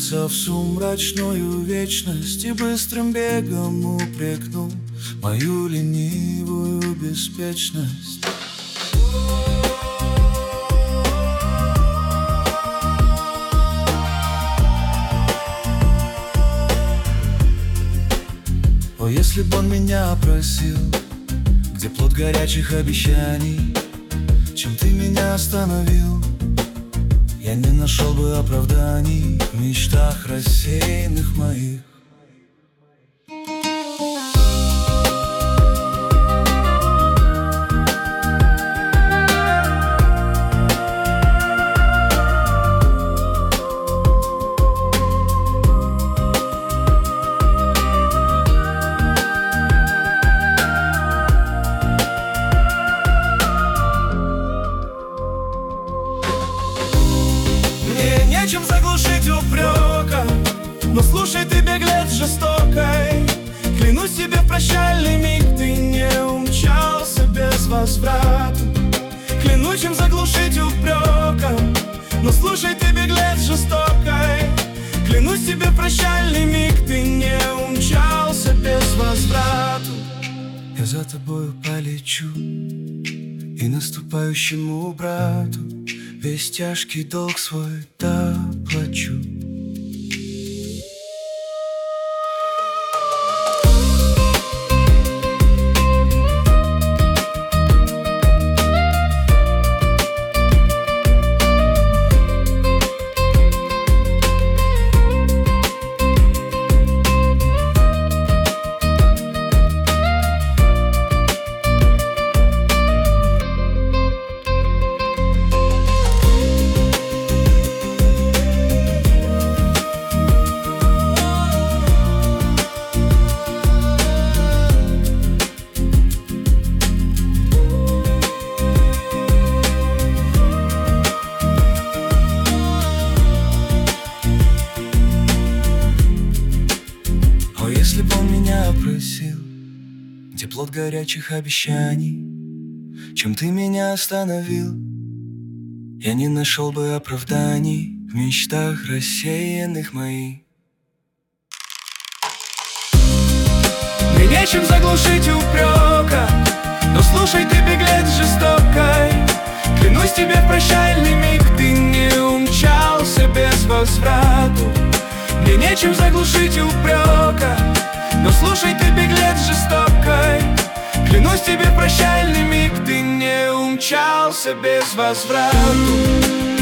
ворвался в сумрачную вечность и быстрым бегом упрекнул мою ленивую беспечность. О, если б он меня просил, где плод горячих обещаний, чем ты меня остановил, я не нашел бы оправданий в мечтах рассеянных моих. Нечем заглушить упрека, но слушай ты, беглец жестокой, клянусь тебе, в прощальный миг ты не умчался без возврата. Клянусь, чем заглушить упрека, но слушай ты, беглец жестокой, клянусь тебе, в прощальный миг ты не умчался без возврата. Я за тобою полечу и наступающему брату весь тяжкий долг свой доплачу. Если б он меня просил, где плод горячих обещаний, чем ты меня остановил, я не нашел бы оправданий в мечтах рассеянных моих. Мне нечем заглушить упрека, но слушай ты, беглец жестокой, клянусь тебе, в прощальный миг ты не умчался без возврату. Мне нечем заглушить упрека, но слушай ты, беглец жестокой, клянусь тебе, в прощальный миг ты не умчался без возврату.